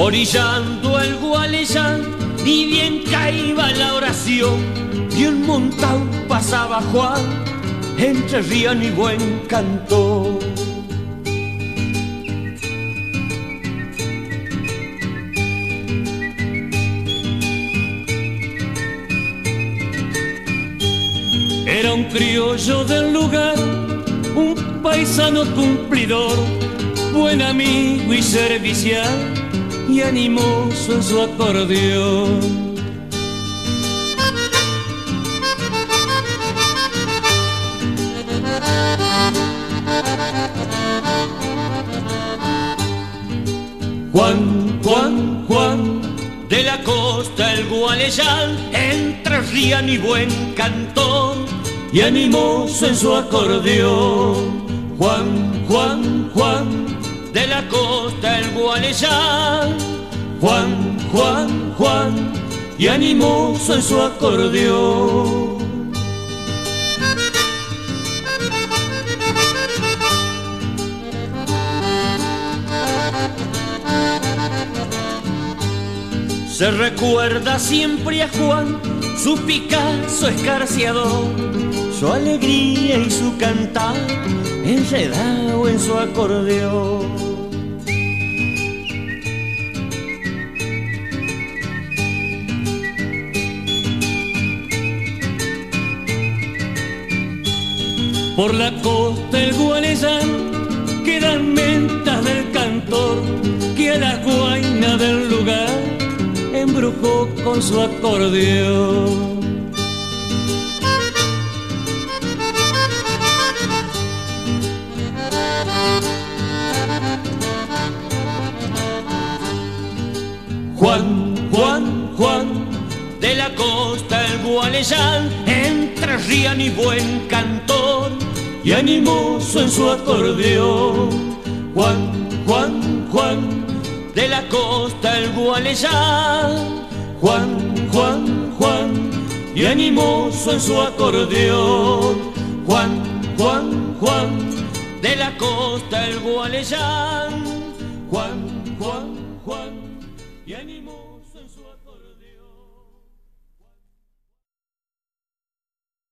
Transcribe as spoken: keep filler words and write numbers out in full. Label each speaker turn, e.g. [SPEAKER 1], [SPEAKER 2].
[SPEAKER 1] Orillando el Gualeyán, ni bien caía la oración, y un montao pasaba Juan, entre rían y buen cantor. Era un criollo del lugar, un paisano cumplidor, buen amigo y servicial, y animoso en su acordeón. Juan, Juan, Juan, de la costa el Gualeyán, entre rían y buen cantor, y animoso en su acordeón. Juan, Juan, Juan, de la costa el Gualeyán, Juan, Juan, Juan, y animoso en su acordeón. Se recuerda siempre a Juan, su Picasso escarciador, su alegría y su cantar, enredado en su acordeón. Por la costa el Gualeyán quedan mentas del cantor, que a la guaina del lugar embrujó con su acordeón. Juan, Juan, Juan, de la costa el Gualeyán, entre rían y buen cantor, y animoso en su acordeón. Juan, Juan, Juan, de la costa el Gualeyán, Juan, Juan, Juan, y animoso en su acordeón. Juan, Juan, Juan, de la costa el Gualeyán, Juan, Juan, Juan, y animoso.